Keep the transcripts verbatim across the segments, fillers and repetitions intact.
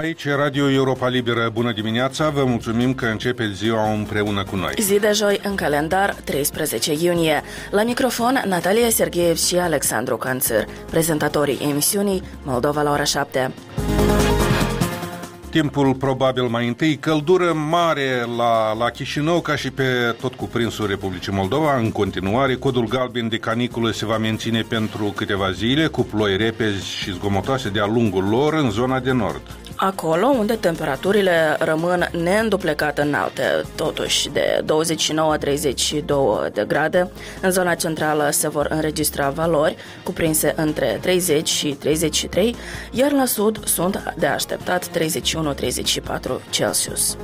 Aici Radio Europa Liberă, bună dimineața, vă mulțumim că începeți ziua împreună cu noi. Zi de joi în calendar, treisprezece iunie. La microfon, Natalia Sergeev și Alexandru Canțăr, prezentatorii emisiunii Moldova la ora șapte. Timpul probabil mai întâi, căldură mare la, la Chișinău, ca și pe tot cuprinsul Republicii Moldova. În continuare, codul galben de caniculă se va menține pentru câteva zile, cu ploi repezi și zgomotoase de-a lungul lor în zona de nord. Acolo unde temperaturile rămân neînduplecat înalte, totuși de douăzeci și nouă - treizeci și două de grade, în zona centrală se vor înregistra valori cuprinse între treizeci și treizeci și trei, iar la sud sunt de așteptat treizeci și unu - treizeci și patru Celsius.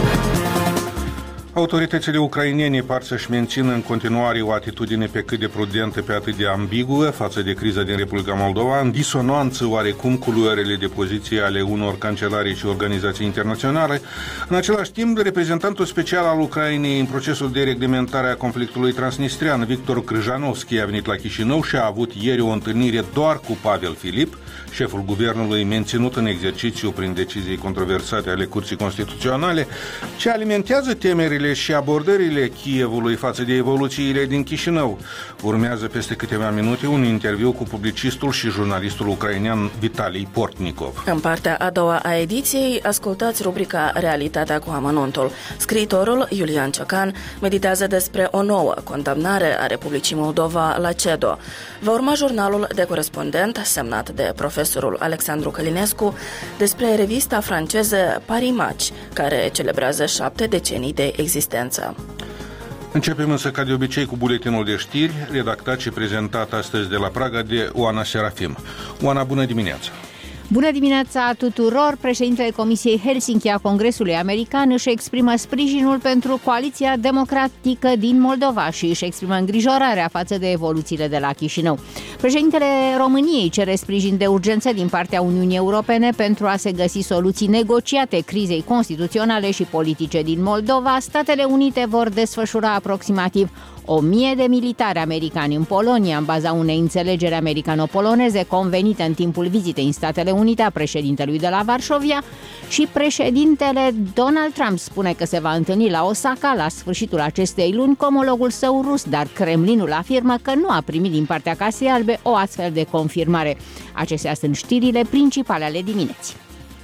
Autoritățile ucrainene par să-și mențină în continuare o atitudine pe cât de prudentă, pe atât de ambiguă față de criza din Republica Moldova, în disonanță oarecum cu luările de poziție ale unor cancelarii și organizații internaționale. În același timp, reprezentantul special al Ucrainei în procesul de reglementare a conflictului transnistrian, Victor Kryzhanovski, a venit la Chișinău și a avut ieri o întâlnire doar cu Pavel Filip, șeful guvernului menținut în exercițiu prin decizii controversate ale Curții Constituționale, ce alimentează temerile și abordările Kievului față de evoluțiile din Chișinău. Urmează peste câteva minute un interviu cu publicistul și jurnalistul ucrainean Vitali Portnikov. În partea a doua a ediției, ascultați rubrica Realitatea cu amănuntul. Scriitorul Iulian Ciocan meditează despre o nouă condamnare a Republicii Moldova la C E D O. Va urma jurnalul de corespondent semnat de profesorul Alexandru Călinescu despre revista franceză Paris Match, care celebrează șapte decenii de existență. Începem însă ca de obicei cu buletinul de știri, redactat și prezentat astăzi de la Praga de Oana Serafim. Oana, bună dimineața! Bună dimineața tuturor! Președintele Comisiei Helsinki a Congresului American își exprimă sprijinul pentru Coaliția Democratică din Moldova și își exprimă îngrijorarea față de evoluțiile de la Chișinău. Președintele României cere sprijin de urgență din partea Uniunii Europene pentru a se găsi soluții negociate crizei constituționale și politice din Moldova. Statele Unite vor desfășura aproximativ o mie de militari americani în Polonia, în baza unei înțelegeri americano-poloneze convenite în timpul vizitei în Statele Unite a președintelui de la Varșovia, și președintele Donald Trump spune că se va întâlni la Osaka la sfârșitul acestei luni cu omologul său rus, dar Kremlinul afirmă că nu a primit din partea Casei Albe o astfel de confirmare. Acestea sunt știrile principale ale dimineții.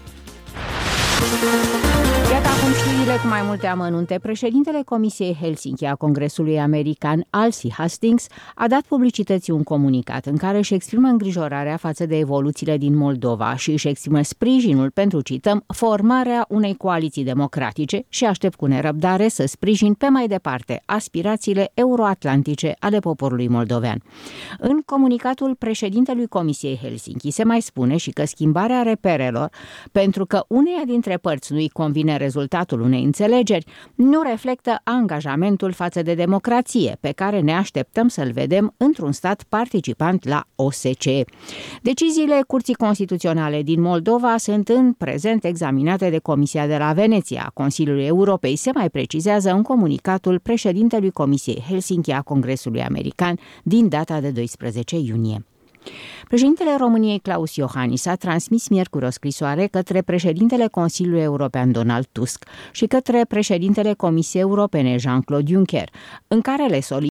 Iată acum știrile cu mai multe amănunte. Președintele Comisiei Helsinki a Congresului American, Alcee Hastings, a dat publicității un comunicat în care își exprimă îngrijorarea față de evoluțiile din Moldova și își exprimă sprijinul pentru, cităm, formarea unei coaliții democratice și aștept cu nerăbdare să sprijin pe mai departe aspirațiile euroatlantice ale poporului moldovean. În comunicatul președintelui Comisiei Helsinki se mai spune și că schimbarea reperelor, pentru că uneia dintre părți nu-i convine rezultatul unei înțelegeri, nu reflectă angajamentul față de democrație pe care ne așteptăm să-l vedem într-un stat participant la O S C E. Deciziile Curții Constituționale din Moldova sunt în prezent examinate de Comisia de la Veneția a Consiliului Europei, se mai precizează în comunicatul președintelui Comisiei Helsinki a Congresului American din data de doisprezece iunie. Președintele României Klaus Iohannis a transmis miercuri o scrisoare către președintele Consiliului European Donald Tusk și către președintele Comisiei Europene Jean-Claude Juncker, în care le solicită